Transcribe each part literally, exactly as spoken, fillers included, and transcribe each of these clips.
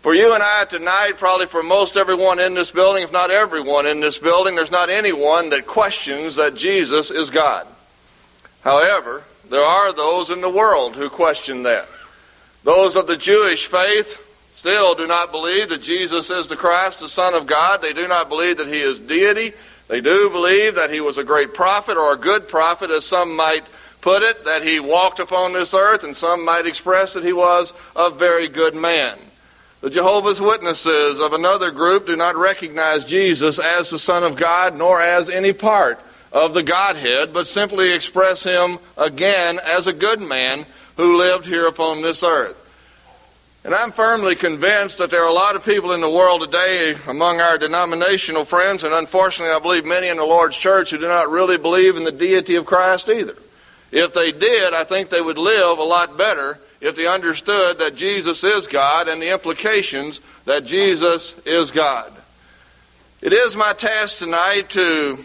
For you and I tonight, probably for most everyone in this building, if not everyone in this building, there's not anyone that questions that Jesus is God. However, there are those in the world who question that. Those of the Jewish faith still do not believe that Jesus is the Christ, the Son of God. They do not believe that he is deity. They do believe that he was a great prophet, or a good prophet, as some might put it, that he walked upon this earth, and some might express that he was a very good man. The Jehovah's Witnesses of another group do not recognize Jesus as the Son of God, nor as any part of the Godhead, but simply express him again as a good man who lived here upon this earth. And I'm firmly convinced that there are a lot of people in the world today among our denominational friends, and unfortunately I believe many in the Lord's church, who do not really believe in the deity of Christ either. If they did, I think they would live a lot better if they understood that Jesus is God and the implications that Jesus is God. It is my task tonight to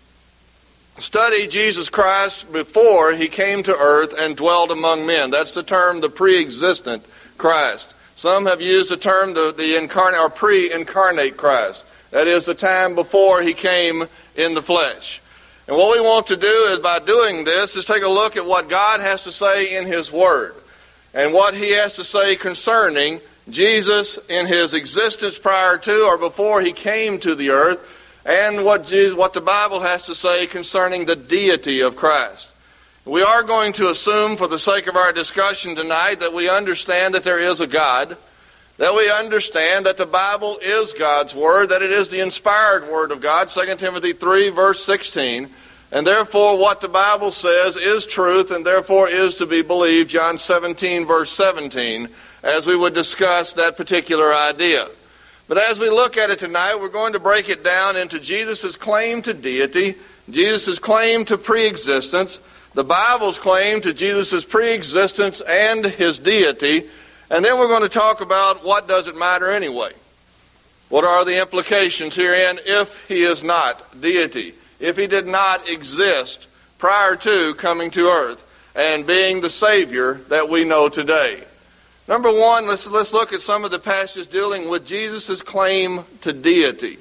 study Jesus Christ before he came to earth and dwelled among men. That's the term, the pre-existent Christ. Some have used the term the, the incarnate or pre-incarnate Christ. That is the time before he came in the flesh. And what we want to do is, by doing this, is take a look at what God has to say in his Word, and what he has to say concerning Jesus in his existence prior to or before he came to the earth, and what Jesus, what the Bible has to say concerning the deity of Christ. We are going to assume, for the sake of our discussion tonight, that we understand that there is a God, that we understand that the Bible is God's Word, that it is the inspired Word of God, Second Timothy three, verse sixteen, and therefore what the Bible says is truth and therefore is to be believed, John seventeen, verse seventeen, as we would discuss that particular idea. But as we look at it tonight, we're going to break it down into Jesus' claim to deity, Jesus' claim to pre-existence, the Bible's claim to Jesus' pre-existence and his deity, and then we're going to talk about what does it matter anyway. What are the implications herein if he is not deity, if he did not exist prior to coming to earth and being the Savior that we know today. Number one, let's, let's look at some of the passages dealing with Jesus' claim to deity.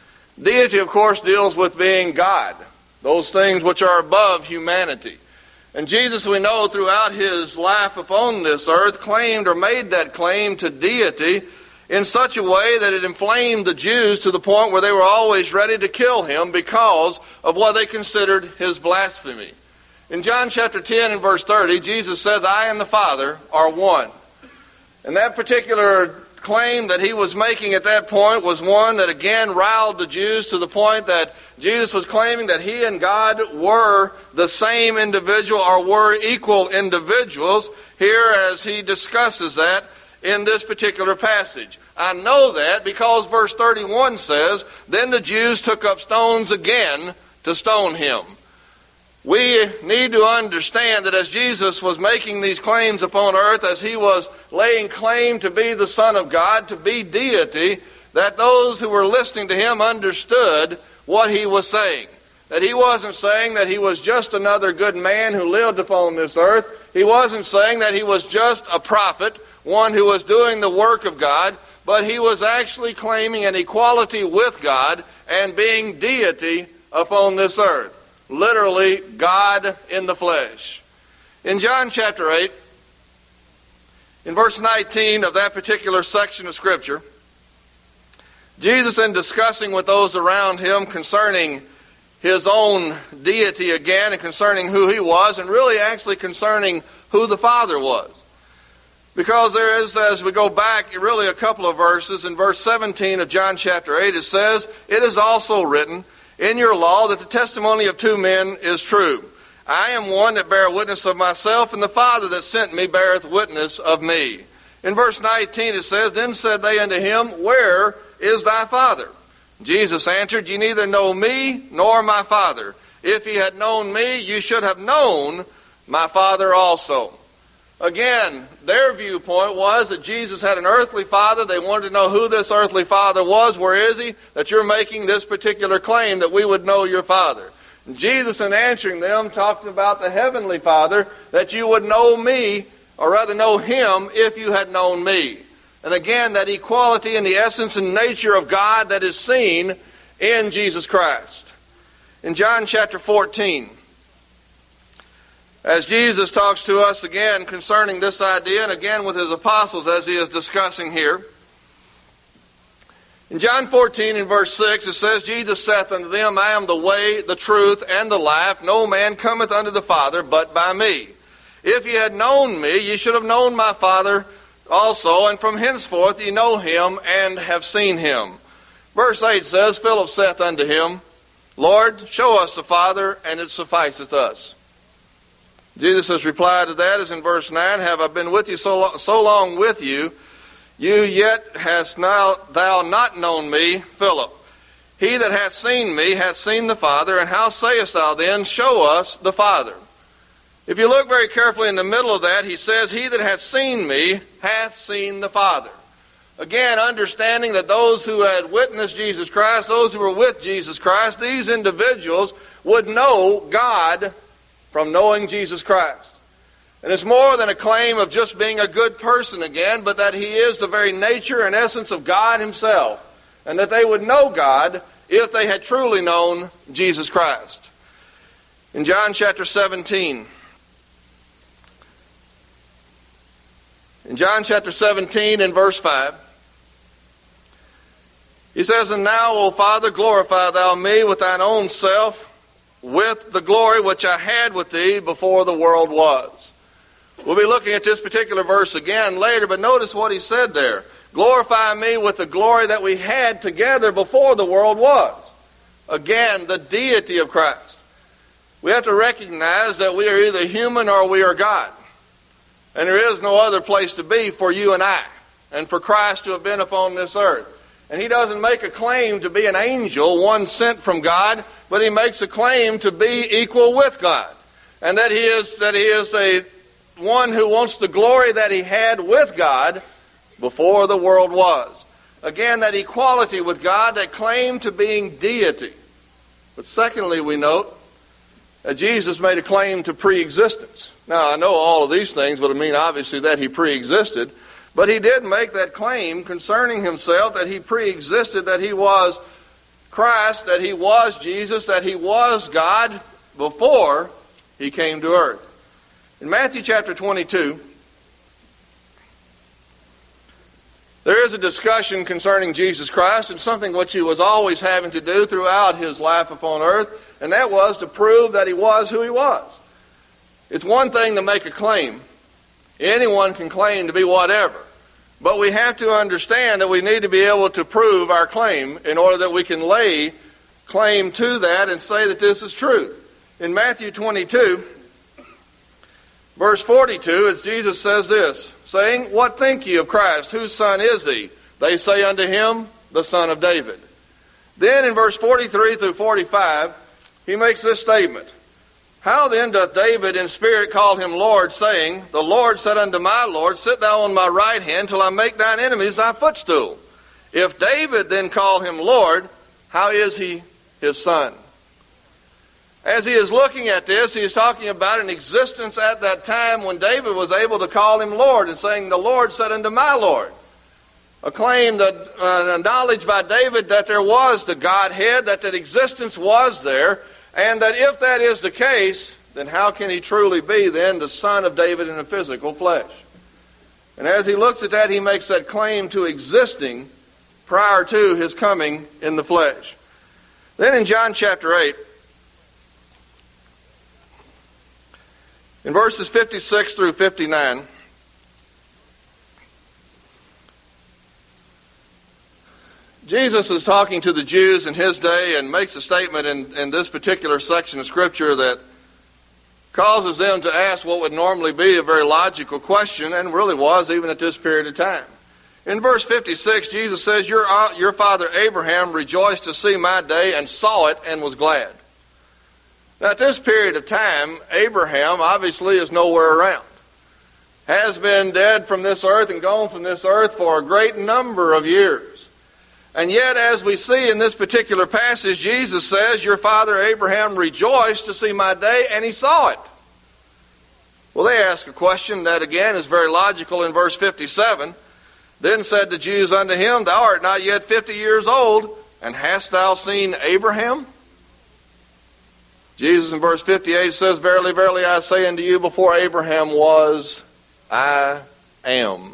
Deity, of course, deals with being God, those things which are above humanity. And Jesus, we know, throughout his life upon this earth, claimed or made that claim to deity in such a way that it inflamed the Jews to the point where they were always ready to kill him because of what they considered his blasphemy. In John chapter ten and verse thirty, Jesus says, I and the Father are one. And that particular claim that he was making at that point was one that again riled the Jews to the point that Jesus was claiming that he and God were the same individual or were equal individuals here as he discusses that in this particular passage. I know that because verse thirty-one says, then the Jews took up stones again to stone him. We need to understand that as Jesus was making these claims upon earth, as he was laying claim to be the Son of God, to be deity, that those who were listening to him understood what he was saying. That he wasn't saying that he was just another good man who lived upon this earth. He wasn't saying that he was just a prophet, one who was doing the work of God, but he was actually claiming an equality with God and being deity upon this earth. Literally, God in the flesh. In John chapter eight, in verse nineteen of that particular section of Scripture, Jesus, in discussing with those around him concerning his own deity again and concerning who he was, and really actually concerning who the Father was. Because there is, as we go back, really a couple of verses. In verse seventeen of John chapter eight, it says, it is also written in your law that the testimony of two men is true. I am one that bear witness of myself, and the Father that sent me beareth witness of me. In verse nineteen it says, then said they unto him, where is thy Father? Jesus answered, ye neither know me nor my Father. If ye had known me, you should have known my Father also. Again, their viewpoint was that Jesus had an earthly father. They wanted to know who this earthly father was. Where is he? That you're making this particular claim that we would know your Father. And Jesus, in answering them, talked about the heavenly Father, that you would know me, or rather know him, if you had known me. And again, that equality in the essence and nature of God that is seen in Jesus Christ. In John chapter fourteen, as Jesus talks to us again concerning this idea, and again with his apostles as he is discussing here, in John fourteen and verse six, it says, Jesus saith unto them, I am the way, the truth, and the life. No man cometh unto the Father but by me. If ye had known me, ye should have known my Father also, and from henceforth ye know him and have seen him. Verse eight says, Philip saith unto him, Lord, show us the Father, and it sufficeth us. Jesus' reply to that is in verse nine, Have I been with you so, lo- so long with you, you yet hast now thou not known me, Philip. He that hath seen me hath seen the Father, and how sayest thou then, Show us the Father? If you look very carefully in the middle of that, he says, He that hath seen me hath seen the Father. Again, understanding that those who had witnessed Jesus Christ, those who were with Jesus Christ, these individuals would know God from knowing Jesus Christ. And it's more than a claim of just being a good person again, but that he is the very nature and essence of God himself. And that they would know God if they had truly known Jesus Christ. In John chapter seventeen, in John chapter seventeen and verse five, he says, And now, O Father, glorify thou me with thine own self, with the glory which I had with thee before the world was. We'll be looking at this particular verse again later, but notice what he said there. Glorify me with the glory that we had together before the world was. Again, the deity of Christ. We have to recognize that we are either human or we are God. And there is no other place to be for you and I, and for Christ to have been upon this earth. And he doesn't make a claim to be an angel, one sent from God, but he makes a claim to be equal with God. And that he is that he is a one who wants the glory that he had with God before the world was. Again, that equality with God, that claim to being deity. But secondly, we note that Jesus made a claim to pre-existence. Now, I know all of these things would mean obviously that he pre-existed, but he did make that claim concerning himself, that he pre-existed, that he was Christ, that he was Jesus, that he was God before he came to earth. In Matthew chapter twenty-two, there is a discussion concerning Jesus Christ, and something which he was always having to do throughout his life upon earth, and that was to prove that he was who he was. It's one thing to make a claim. Anyone can claim to be whatever. But we have to understand that we need to be able to prove our claim in order that we can lay claim to that and say that this is truth. In Matthew twenty-two, verse forty-two, as Jesus says this, saying, What think ye of Christ? Whose son is he? They say unto him, the son of David. Then in verse forty-three through forty-five, he makes this statement. How then doth David in spirit call him Lord, saying, The Lord said unto my Lord, Sit thou on my right hand till I make thine enemies thy footstool. If David then call him Lord, how is he his son? As he is looking at this, he is talking about an existence at that time when David was able to call him Lord, and saying, The Lord said unto my Lord. A claim, that uh, knowledge by David that there was the Godhead, that that existence was there, and that if that is the case, then how can he truly be then the son of David in the physical flesh? And as he looks at that, he makes that claim to existing prior to his coming in the flesh. Then in John chapter eight, in verses fifty-six through fifty-nine, Jesus is talking to the Jews in his day and makes a statement in, in this particular section of Scripture that causes them to ask what would normally be a very logical question, and really was even at this period of time. In verse fifty-six, Jesus says, Your, your father Abraham rejoiced to see my day and saw it and was glad. Now at this period of time, Abraham obviously is nowhere around. Has been dead from this earth and gone from this earth for a great number of years. And yet, as we see in this particular passage, Jesus says, Your father Abraham rejoiced to see my day, and he saw it. Well, they ask a question that, again, is very logical in verse fifty-seven. Then said the Jews unto him, Thou art not yet fifty years old, and hast thou seen Abraham? Jesus in verse fifty-eight says, Verily, verily, I say unto you, before Abraham was, I am.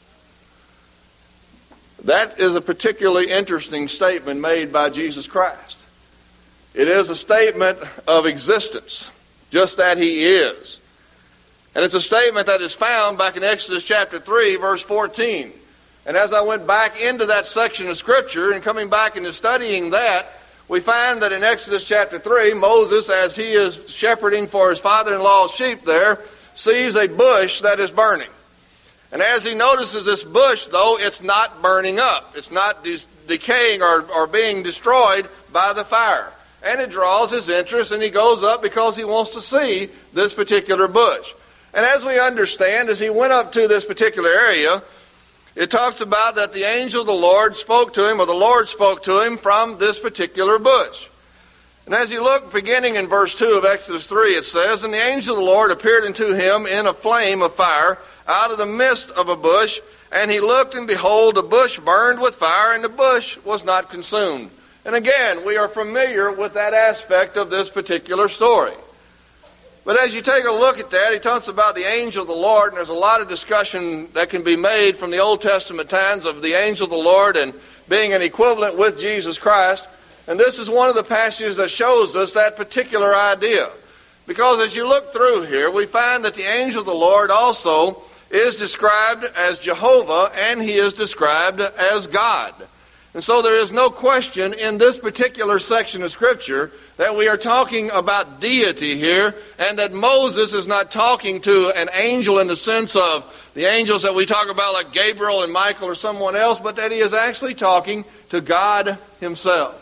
That is a particularly interesting statement made by Jesus Christ. It is a statement of existence, just that he is. And it's a statement that is found back in Exodus chapter three, verse fourteen. And as I went back into that section of Scripture and coming back into studying that, we find that in Exodus chapter three, Moses, as he is shepherding for his father-in-law's sheep there, sees a bush that is burning. And as he notices this bush, though, it's not burning up. It's not de- decaying or, or being destroyed by the fire. And it draws his interest, and he goes up because he wants to see this particular bush. And as we understand, as he went up to this particular area, it talks about that the angel of the Lord spoke to him, or the Lord spoke to him from this particular bush. And as you look, beginning in verse two of Exodus three, it says, And the angel of the Lord appeared unto him in a flame of fire out of the midst of a bush, and he looked, and behold, the bush burned with fire, and the bush was not consumed. And again, we are familiar with that aspect of this particular story. But as you take a look at that, he talks about the angel of the Lord, and there's a lot of discussion that can be made from the Old Testament times of the angel of the Lord and being an equivalent with Jesus Christ. And this is one of the passages that shows us that particular idea. Because as you look through here, we find that the angel of the Lord also is described as Jehovah, and he is described as God. And so there is no question in this particular section of Scripture that we are talking about deity here, and that Moses is not talking to an angel in the sense of the angels that we talk about like Gabriel and Michael or someone else, but that he is actually talking to God himself.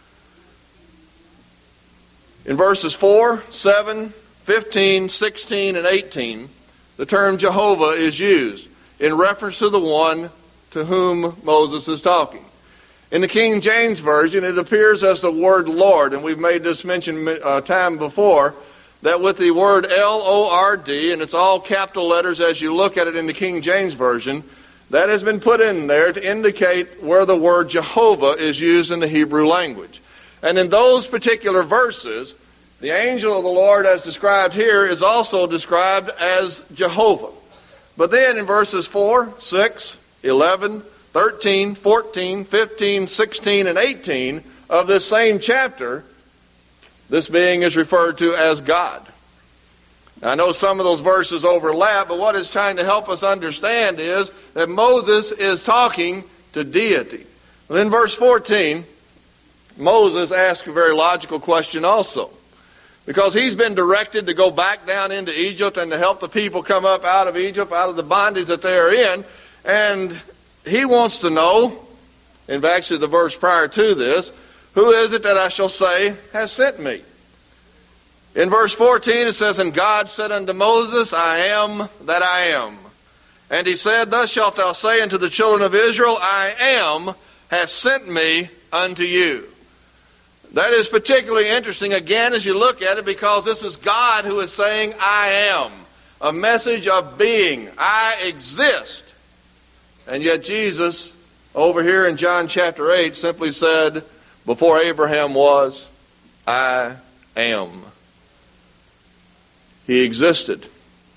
In verses four, seven, fifteen, sixteen, and eighteen, the term Jehovah is used in reference to the one to whom Moses is talking. In the King James Version, it appears as the word Lord, and we've made this mention uh, time before, that with the word L O R D, and it's all capital letters as you look at it in the King James Version, that has been put in there to indicate where the word Jehovah is used in the Hebrew language. And in those particular verses, the angel of the Lord as described here is also described as Jehovah. But then in verses four, six, eleven, thirteen, fourteen, fifteen, sixteen, and eighteen of this same chapter, this being is referred to as God. Now, I know some of those verses overlap, but what it's trying to help us understand is that Moses is talking to deity. Well, in verse fourteen, Moses asks a very logical question also. Because he's been directed to go back down into Egypt and to help the people come up out of Egypt, out of the bondage that they are in. And he wants to know, in actually the verse prior to this, who is it that I shall say has sent me? In verse fourteen it says, And God said unto Moses, I am that I am. And he said, Thus shalt thou say unto the children of Israel, I am has sent me unto you. That is particularly interesting, again, as you look at it, because this is God who is saying, I am. A message of being. I exist. And yet Jesus, over here in John chapter eight, simply said, before Abraham was, I am. He existed.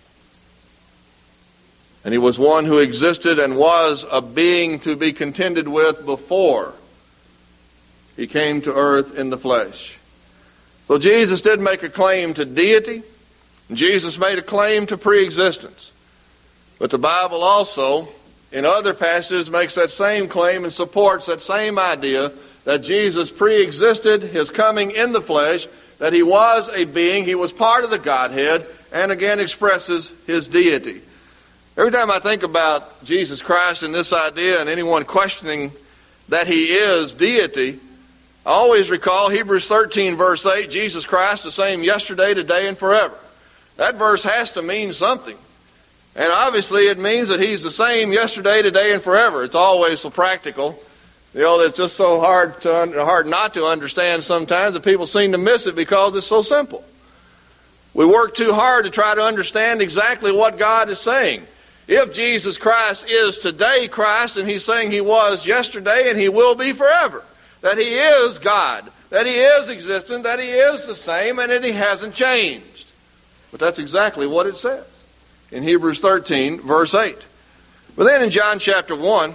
And he was one who existed and was a being to be contended with before he came to earth in the flesh. So Jesus did make a claim to deity. Jesus made a claim to preexistence. But the Bible also, in other passages, makes that same claim and supports that same idea that Jesus preexisted his coming in the flesh, that he was a being, he was part of the Godhead, and again expresses his deity. Every time I think about Jesus Christ and this idea and anyone questioning that he is deity, I always recall Hebrews thirteen verse eight, Jesus Christ the same yesterday, today, and forever. That verse has to mean something. And obviously it means that he's the same yesterday, today, and forever. It's always so practical. You know, it's just so hard to hard not to understand sometimes that people seem to miss it because it's so simple. We work too hard to try to understand exactly what God is saying. If Jesus Christ is today Christ, and he's saying he was yesterday and he will be forever, that he is God, that he is existent, that he is the same, and that he hasn't changed. But that's exactly what it says in Hebrews thirteen, verse eight. But then in John chapter one,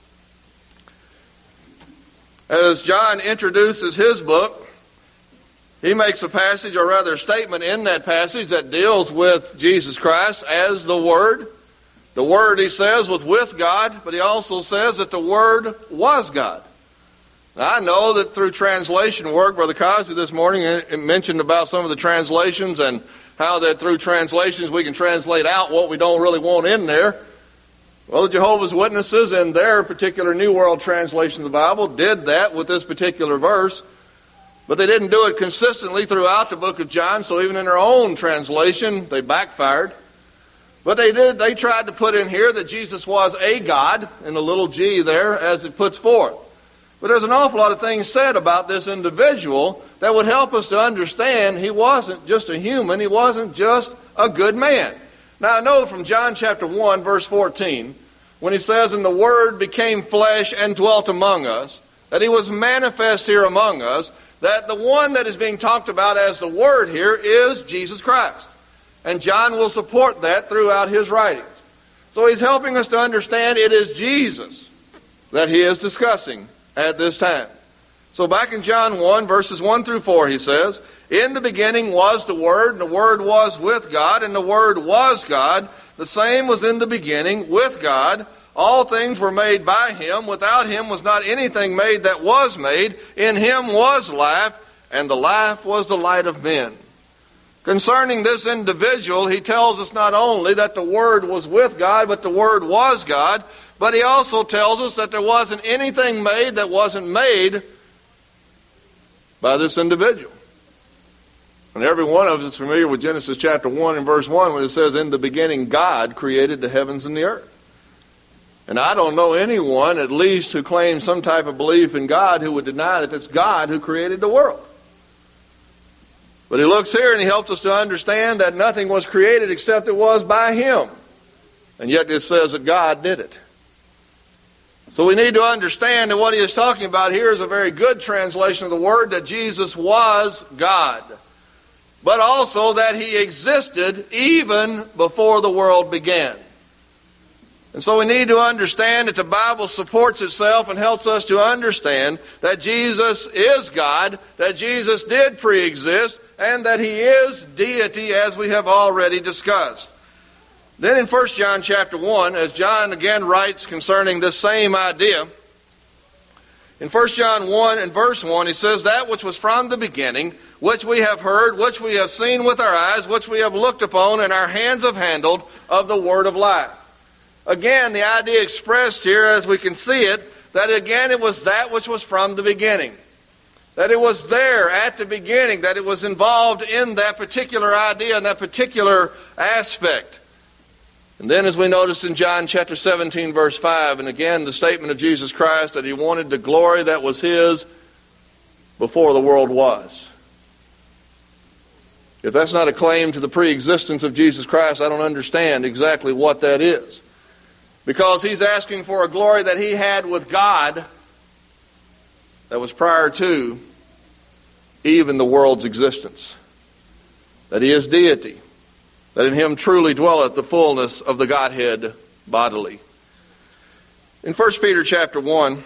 as John introduces his book, he makes a passage, or rather a statement in that passage that deals with Jesus Christ as the Word. The Word, he says, was with God, but he also says that the Word was God. Now, I know that through translation work, Brother Cosby this morning mentioned about some of the translations and how that through translations we can translate out what we don't really want in there. Well, the Jehovah's Witnesses in their particular New World Translation of the Bible did that with this particular verse, but they didn't do it consistently throughout the book of John, so even in their own translation, they backfired. But they did, they tried to put in here that Jesus was a God, in the little g there, as it puts forth. But there's an awful lot of things said about this individual that would help us to understand he wasn't just a human, he wasn't just a good man. Now I know from John chapter one, verse fourteen, when he says, "And the Word became flesh and dwelt among us," that he was manifest here among us, that the one that is being talked about as the Word here is Jesus Christ. And John will support that throughout his writings. So he's helping us to understand it is Jesus that he is discussing at this time. So back in John one, verses one through four, he says, "In the beginning was the Word, and the Word was with God, and the Word was God. The same was in the beginning with God. All things were made by him. Without him was not anything made that was made. In him was life, and the life was the light of men." Concerning this individual, he tells us not only that the Word was with God, but the Word was God, but he also tells us that there wasn't anything made that wasn't made by this individual. And every one of us is familiar with Genesis chapter one and verse one when it says, "In the beginning God created the heavens and the earth." And I don't know anyone, at least, who claims some type of belief in God who would deny that it's God who created the world. But he looks here and he helps us to understand that nothing was created except it was by him. And yet it says that God did it. So we need to understand that what he is talking about here is a very good translation of the word, that Jesus was God. But also that he existed even before the world began. And so we need to understand that the Bible supports itself and helps us to understand that Jesus is God, that Jesus did pre-exist, and that he is deity, as we have already discussed. Then in First John chapter one, as John again writes concerning this same idea, in First John one and verse one, he says, "That which was from the beginning, which we have heard, which we have seen with our eyes, which we have looked upon, and our hands have handled, of the word of life." Again, the idea expressed here, as we can see it, that again it was that which was from the beginning. That it was there at the beginning, that it was involved in that particular idea and that particular aspect. And then as we noticed in John chapter seventeen, verse five, and again the statement of Jesus Christ that he wanted the glory that was his before the world was. If that's not a claim to the pre-existence of Jesus Christ, I don't understand exactly what that is. Because he's asking for a glory that he had with God that was prior to even the world's existence. That he is deity. That in him truly dwelleth the fullness of the Godhead bodily. In First Peter chapter one,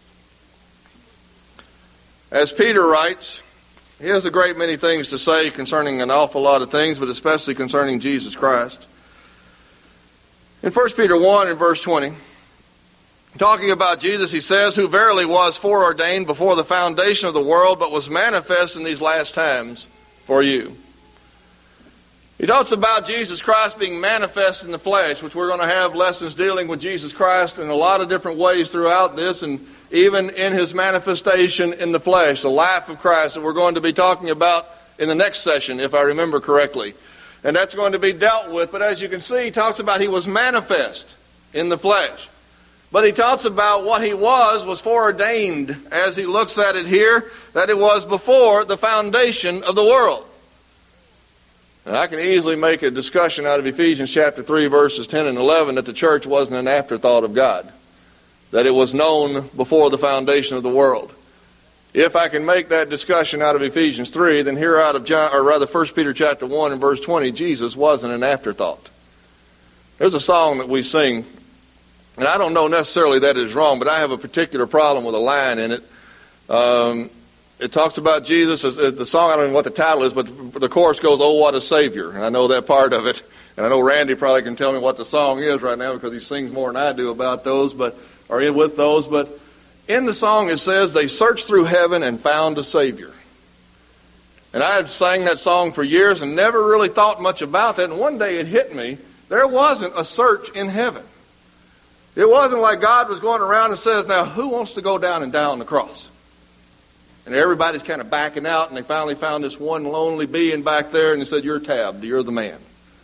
as Peter writes, he has a great many things to say concerning an awful lot of things, but especially concerning Jesus Christ. In First Peter one and verse twenty, talking about Jesus, he says, "Who verily was foreordained before the foundation of the world, but was manifest in these last times for you." He talks about Jesus Christ being manifest in the flesh, which we're going to have lessons dealing with Jesus Christ in a lot of different ways throughout this, and even in his manifestation in the flesh, the life of Christ that we're going to be talking about in the next session, if I remember correctly. And that's going to be dealt with. But as you can see, he talks about he was manifest in the flesh. But he talks about what he was, was foreordained, as he looks at it here, that it was before the foundation of the world. And I can easily make a discussion out of Ephesians chapter three, verses ten and eleven, that the church wasn't an afterthought of God, that it was known before the foundation of the world. If I can make that discussion out of Ephesians three, then here out of John, or rather First Peter chapter one and verse twenty, Jesus wasn't an afterthought. There's a song that we sing, and I don't know necessarily that it's wrong, but I have a particular problem with a line in it. Um, it talks about Jesus, as, as the song, I don't know what the title is, but the chorus goes, "Oh, what a Savior." And I know that part of it. And I know Randy probably can tell me what the song is right now because he sings more than I do about those, but or in with those. But in the song it says, "They searched through heaven and found a Savior." And I had sang that song for years and never really thought much about that. And one day it hit me, there wasn't a search in heaven. It wasn't like God was going around and says, "Now who wants to go down and die on the cross?" And everybody's kind of backing out, and they finally found this one lonely being back there, and he said, "You're tabbed, you're the man."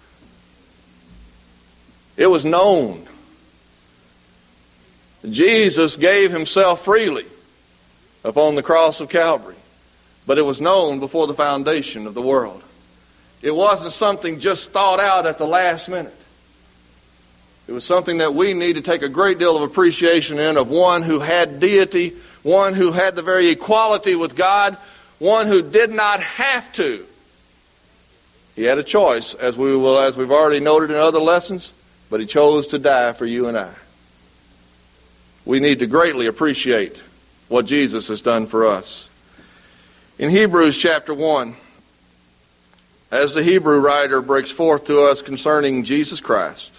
It was known. Jesus gave himself freely upon the cross of Calvary, but it was known before the foundation of the world. It wasn't something just thought out at the last minute. It was something that we need to take a great deal of appreciation in, of one who had deity, one who had the very equality with God, one who did not have to. He had a choice, as we will, as we've already noted in other lessons, but he chose to die for you and I. We need to greatly appreciate what Jesus has done for us. In Hebrews chapter one, as the Hebrew writer breaks forth to us concerning Jesus Christ,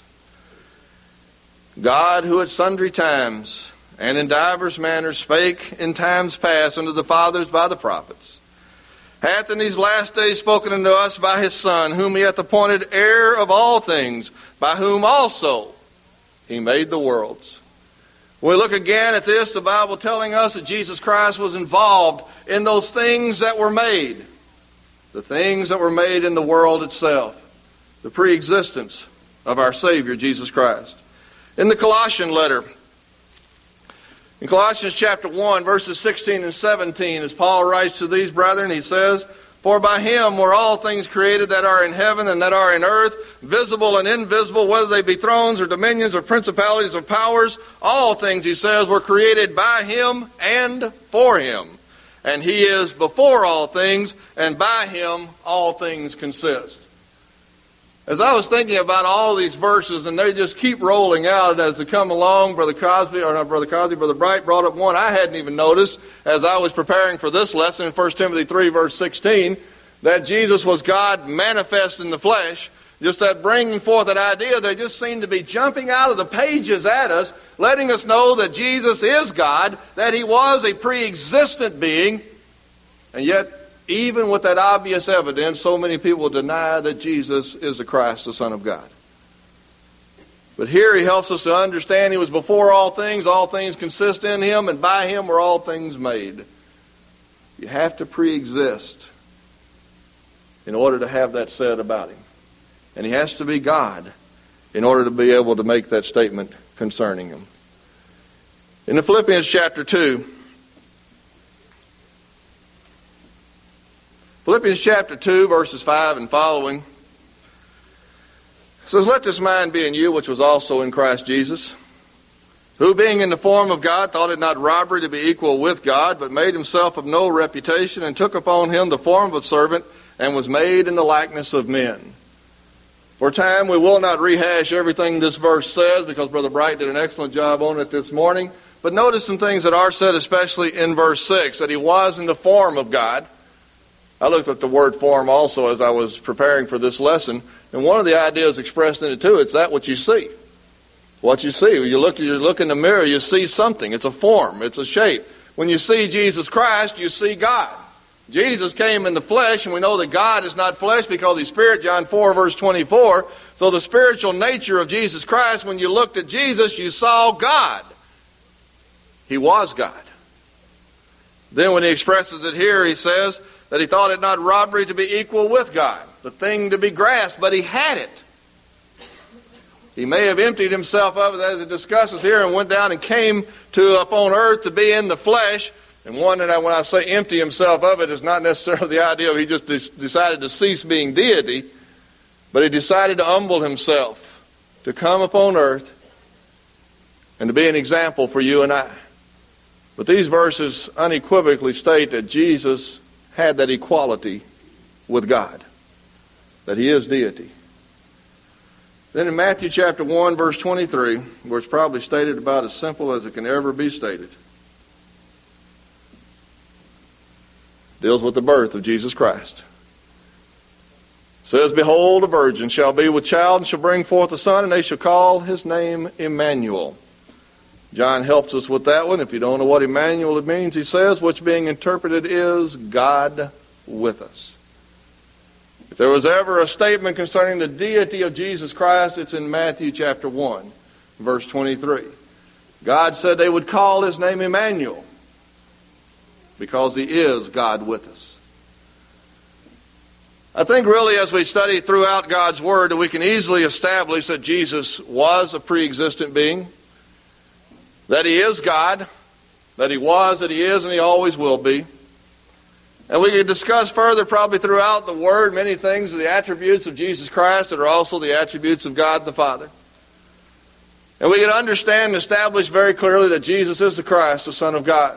God, who at sundry times and in divers manners spake in times past unto the fathers by the prophets, hath in these last days spoken unto us by his Son, whom he hath appointed heir of all things, by whom also he made the worlds. When we look again at this, the Bible telling us that Jesus Christ was involved in those things that were made, the things that were made in the world itself, the pre-existence of our Savior, Jesus Christ. In the Colossian letter, in Colossians chapter one, verses sixteen and seventeen, as Paul writes to these brethren, he says, "For by him were all things created that are in heaven and that are in earth, visible and invisible, whether they be thrones or dominions or principalities or powers. All things," he says, "were created by him and for him. And he is before all things, and by him all things consist." As I was thinking about all these verses, and they just keep rolling out as they come along, Brother Cosby, or not Brother Cosby, Brother Bright brought up one I hadn't even noticed as I was preparing for this lesson in First Timothy three, verse sixteen, that Jesus was God manifest in the flesh. Just that bringing forth that idea, they just seem to be jumping out of the pages at us, letting us know that Jesus is God, that he was a pre-existent being, and yet even with that obvious evidence, so many people deny that Jesus is the Christ, the Son of God. But here he helps us to understand he was before all things, all things consist in him, and by him were all things made. You have to pre-exist in order to have that said about him. And he has to be God in order to be able to make that statement concerning him. In the Philippians chapter two, Philippians chapter two, verses five and following, it says, "Let this mind be in you, which was also in Christ Jesus, who being in the form of God, thought it not robbery to be equal with God, but made himself of no reputation, and took upon him the form of a servant, and was made in the likeness of men." For time, we will not rehash everything this verse says, because Brother Bright did an excellent job on it this morning. But notice some things that are said, especially in verse six, that he was in the form of God. I looked at the word form also as I was preparing for this lesson, and one of the ideas expressed in it too, it's that what you see. What you see. When you look, you look in the mirror, you see something. It's a form. It's a shape. When you see Jesus Christ, you see God. Jesus came in the flesh, and we know that God is not flesh because he's spirit, John four, verse twenty-four. So the spiritual nature of Jesus Christ, when you looked at Jesus, you saw God. He was God. Then when he expresses it here, he says that he thought it not robbery to be equal with God, the thing to be grasped, but he had it. He may have emptied himself of it, as it discusses here, and went down and came to upon earth to be in the flesh. And one that I, when I say empty himself of it, is not necessarily the idea of he just de- decided to cease being deity, But he decided to humble himself, to come upon earth, and to be an example for you and I. But these verses unequivocally state that Jesus had that equality with God, that he is deity. Then in Matthew chapter one, verse twenty-three, where it's probably stated about as simple as it can ever be stated, deals with the birth of Jesus Christ. It says, "Behold, a virgin shall be with child and shall bring forth a son, and they shall call his name Emmanuel." John helps us with that one. If you don't know what Emmanuel means, he says, which being interpreted is God with us. If there was ever a statement concerning the deity of Jesus Christ, it's in Matthew chapter one, verse twenty-three. God said they would call his name Emmanuel because he is God with us. I think really as we study throughout God's Word that we can easily establish that Jesus was a pre-existent being, that he is God, that he was, that he is, and he always will be. And we can discuss further probably throughout the Word many things of the attributes of Jesus Christ that are also the attributes of God the Father. And we can understand and establish very clearly that Jesus is the Christ, the Son of God.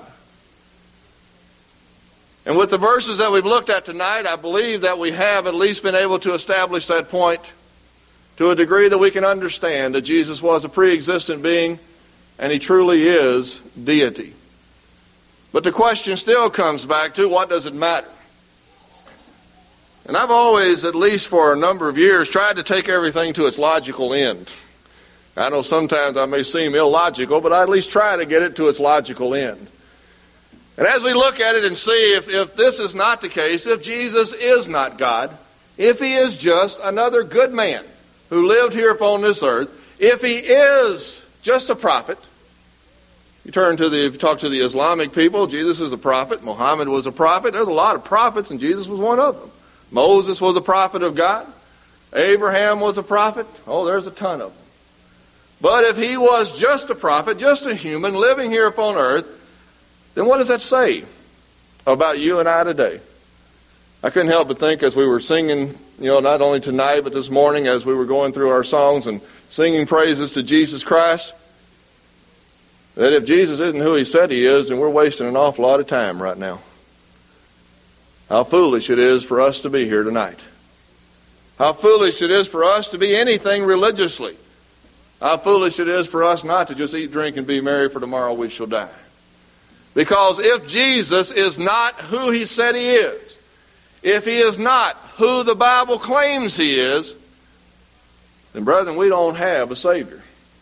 And with the verses that we've looked at tonight, I believe that we have at least been able to establish that point to a degree that we can understand that Jesus was a pre-existent being and he truly is deity. But the question still comes back to, what does it matter? And I've always, at least for a number of years, tried to take everything to its logical end. I know sometimes I may seem illogical, but I at least try to get it to its logical end. And as we look at it and see if, if this is not the case, if Jesus is not God, if he is just another good man who lived here upon this earth, if he is just a prophet. You turn to the, if you talk to the Islamic people, Jesus is a prophet. Muhammad was a prophet. There's a lot of prophets, and Jesus was one of them. Moses was a prophet of God. Abraham was a prophet. Oh, there's a ton of them. But if he was just a prophet, just a human living here upon earth, then what does that say about you and I today? I couldn't help but think as we were singing, you know, not only tonight, but this morning as we were going through our songs and singing praises to Jesus Christ, that if Jesus isn't who he said he is, then we're wasting an awful lot of time right now. How foolish it is for us to be here tonight. How foolish it is for us to be anything religiously. How foolish it is for us not to just eat, drink, and be merry, for tomorrow we shall die. Because if Jesus is not who he said he is, if he is not who the Bible claims he is, then, brethren, we don't have a Savior.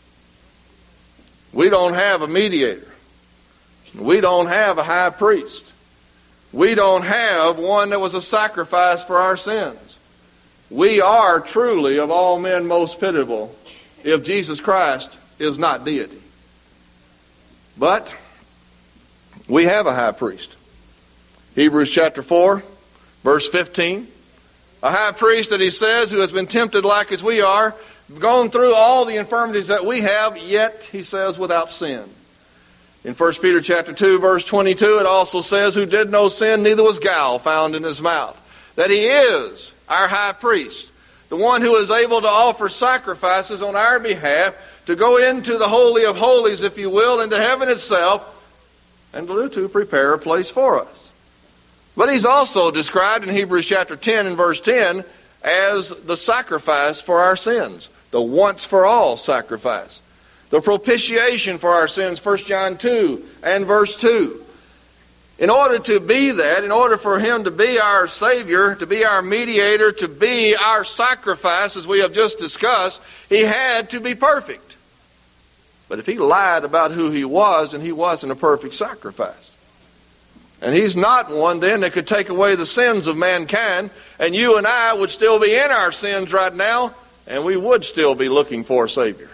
We don't have a mediator. We don't have a high priest. We don't have one that was a sacrifice for our sins. We are truly of all men most pitiable if Jesus Christ is not deity. But we have a high priest. Hebrews chapter four, verse fifteen. A high priest that he says who has been tempted like as we are, gone through all the infirmities that we have, yet, he says, without sin. In First Peter chapter two, verse twenty-two, it also says, who did no sin, neither was guile found in his mouth. That he is our high priest, the one who is able to offer sacrifices on our behalf, to go into the Holy of Holies, if you will, into heaven itself, and to, to prepare a place for us. But he's also described in Hebrews chapter ten and verse ten as the sacrifice for our sins, the once-for-all sacrifice, the propitiation for our sins, First John two and verse two. In order to be that, in order for him to be our Savior, to be our mediator, to be our sacrifice, as we have just discussed, he had to be perfect. But if he lied about who he was, then he wasn't a perfect sacrifice. And he's not one then that could take away the sins of mankind, and you and I would still be in our sins right now, and we would still be looking for a Savior.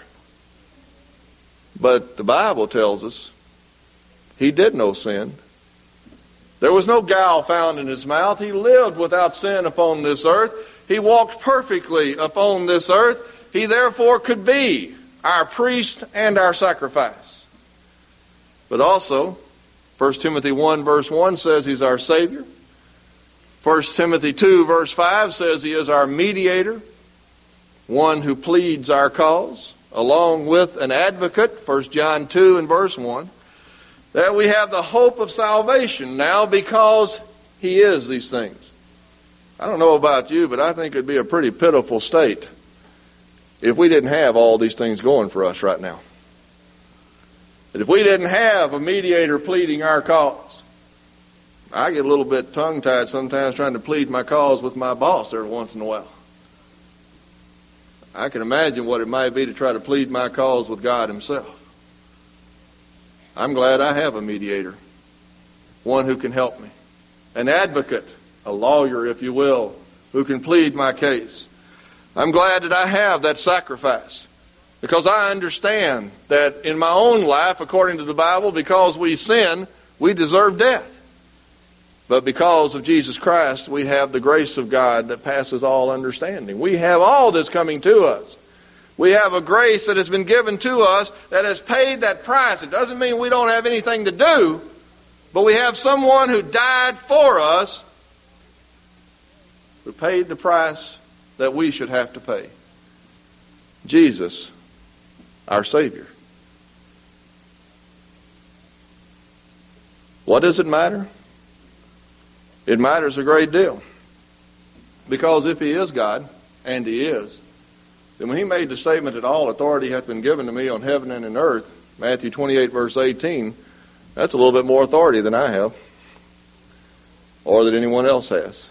But the Bible tells us he did no sin. There was no guile found in his mouth. He lived without sin upon this earth. He walked perfectly upon this earth. He therefore could be our priest and our sacrifice. But also, First Timothy one verse one says he's our Savior. First Timothy two verse five says he is our mediator. one who pleads our cause, along with an advocate, First John two and verse one, that we have the hope of salvation now because he is these things. I don't know about you, but I think it'd be a pretty pitiful state if we didn't have all these things going for us right now. That if we didn't have a mediator pleading our cause. I get a little bit tongue-tied sometimes trying to plead my cause with my boss every once in a while. I can imagine what it might be to try to plead my cause with God himself. I'm glad I have a mediator, one who can help me, an advocate, a lawyer, if you will, who can plead my case. I'm glad that I have that sacrifice, because I understand that in my own life, according to the Bible, because we sin, we deserve death. But because of Jesus Christ, we have the grace of God that passes all understanding. We have all this coming to us. We have a grace that has been given to us that has paid that price. It doesn't mean we don't have anything to do, but we have someone who died for us, who paid the price that we should have to pay. Jesus, our Savior. What does it matter? It matters a great deal. Because if he is God, and he is, then when he made the statement that all authority hath been given to me on heaven and in earth, Matthew twenty-eight, verse eighteen, that's a little bit more authority than I have, or that anyone else has.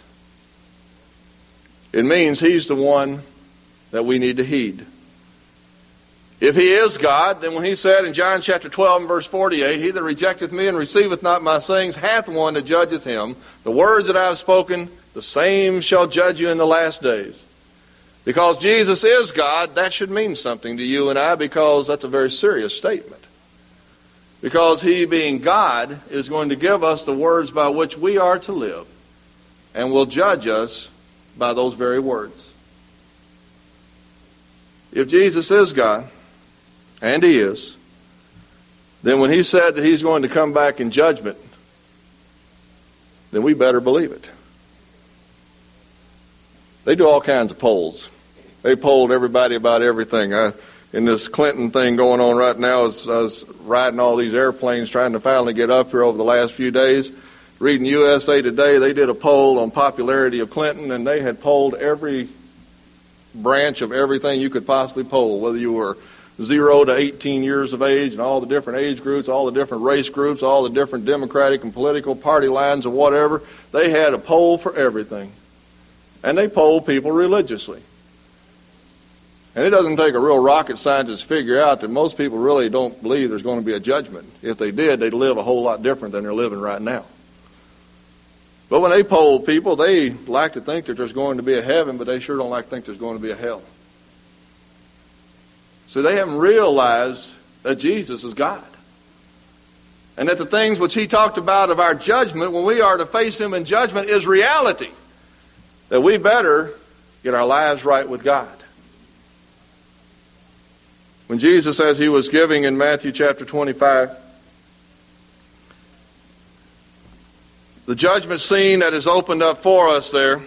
It means he's the one that we need to heed. If he is God, then when he said in John chapter twelve and verse forty-eight, he that rejecteth me and receiveth not my sayings hath one that judgeth him. The words that I have spoken, the same shall judge you in the last days. Because Jesus is God, that should mean something to you and I, because that's a very serious statement. Because he, being God, is going to give us the words by which we are to live, and will judge us by those very words. If Jesus is God, and he is, then when he said that he's going to come back in judgment, then we better believe it. They do all kinds of polls. They polled everybody about everything. I, in this Clinton thing going on right now, as I was riding all these airplanes trying to finally get up here over the last few days, reading U S A Today, they did a poll on popularity of Clinton, and they had polled every branch of everything you could possibly poll, whether you were zero to eighteen years of age, and all the different age groups, all the different race groups, all the different Democratic and political party lines and whatever. They had a poll for everything. And they polled people religiously. And it doesn't take a real rocket scientist to figure out that most people really don't believe there's going to be a judgment. If they did, they'd live a whole lot different than they're living right now. But when they poll people, they like to think that there's going to be a heaven, but they sure don't like to think there's going to be a hell. So they haven't realized that Jesus is God. And that the things which he talked about of our judgment, when we are to face him in judgment, is reality. That we better get our lives right with God. When Jesus says he was giving in Matthew chapter twenty-five, the judgment scene that is opened up for us there,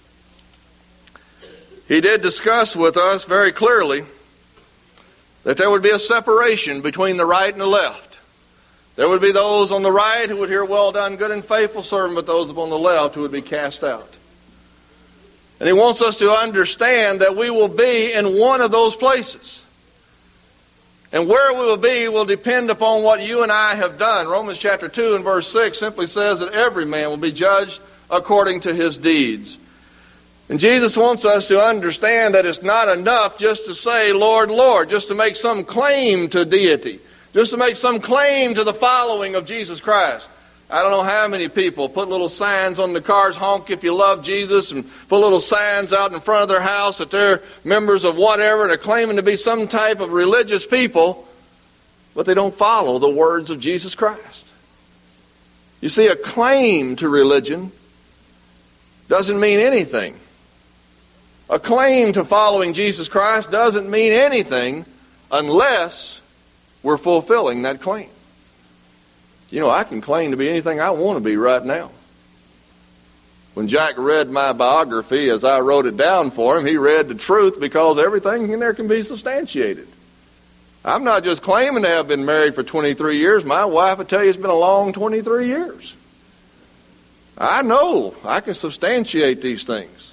he did discuss with us very clearly that there would be a separation between the right and the left. There would be those on the right who would hear, "Well done, good and faithful servant," but those upon the left who would be cast out. And he wants us to understand that we will be in one of those places. And where we will be will depend upon what you and I have done. Romans chapter two and verse six simply says that every man will be judged according to his deeds. And Jesus wants us to understand that it's not enough just to say, "Lord, Lord," just to make some claim to deity, just to make some claim to the following of Jesus Christ. I don't know how many people put little signs on the cars, "Honk if you love Jesus," and put little signs out in front of their house that they're members of whatever, and they're claiming to be some type of religious people, but they don't follow the words of Jesus Christ. You see, a claim to religion doesn't mean anything. A claim to following Jesus Christ doesn't mean anything unless we're fulfilling that claim. You know, I can claim to be anything I want to be right now. When Jack read my biography as I wrote it down for him, he read the truth because everything in there can be substantiated. I'm not just claiming to have been married for twenty-three years. My wife will tell you it's been a long twenty-three years. I know I can substantiate these things.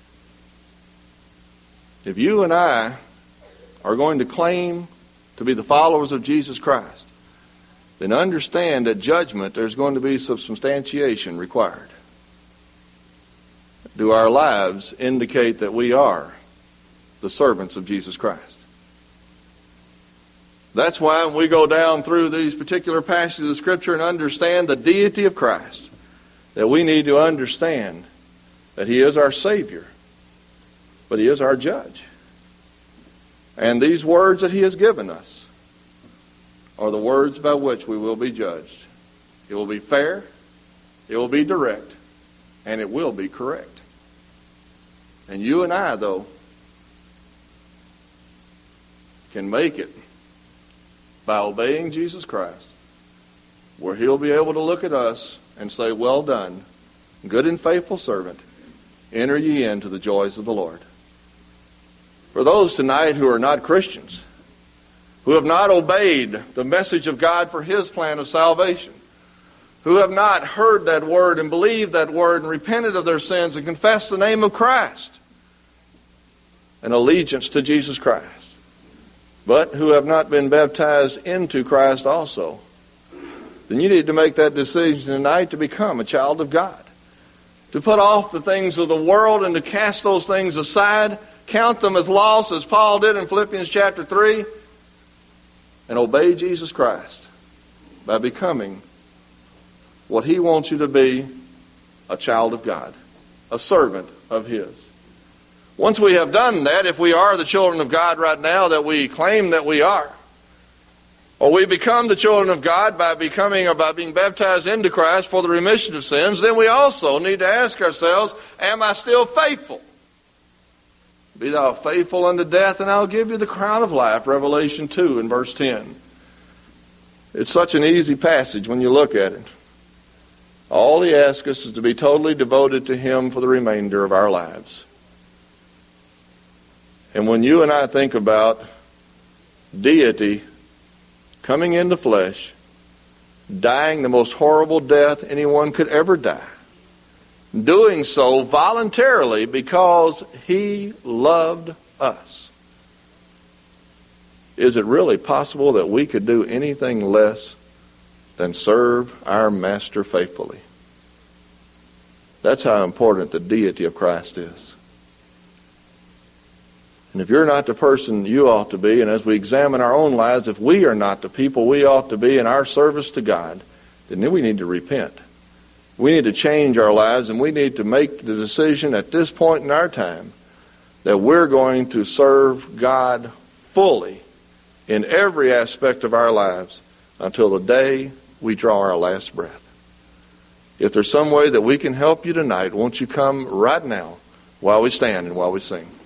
If you and I are going to claim to be the followers of Jesus Christ, then understand that judgment, there's going to be some substantiation required. Do our lives indicate that we are the servants of Jesus Christ? That's why when we go down through these particular passages of Scripture and understand the deity of Christ, that we need to understand that He is our Savior, but He is our judge. And these words that He has given us are the words by which we will be judged. It will be fair, it will be direct, and it will be correct. And you and I, though, can make it by obeying Jesus Christ, where He'll be able to look at us and say, "Well done, good and faithful servant, enter ye into the joys of the Lord." For those tonight who are not Christians, who have not obeyed the message of God for His plan of salvation, who have not heard that word and believed that word and repented of their sins and confessed the name of Christ, an allegiance to Jesus Christ, but who have not been baptized into Christ also, then you need to make that decision tonight to become a child of God, to put off the things of the world and to cast those things aside, count them as loss, as Paul did in Philippians chapter three, and obey Jesus Christ by becoming what He wants you to be, a child of God, a servant of His. Once we have done that, if we are the children of God right now that we claim that we are, or we become the children of God by becoming or by being baptized into Christ for the remission of sins, then we also need to ask ourselves, am I still faithful? Be thou faithful unto death, and I'll give you the crown of life, Revelation two and verse ten. It's such an easy passage when you look at it. All He asks us is to be totally devoted to Him for the remainder of our lives. And when you and I think about deity coming into flesh, dying the most horrible death anyone could ever die, doing so voluntarily because He loved us, is it really possible that we could do anything less than serve our Master faithfully? That's how important the deity of Christ is. And if you're not the person you ought to be, and as we examine our own lives, if we are not the people we ought to be in our service to God, then we need to repent. We need to change our lives, and we need to make the decision at this point in our time that we're going to serve God fully in every aspect of our lives until the day we draw our last breath. If there's some way that we can help you tonight, won't you come right now while we stand and while we sing?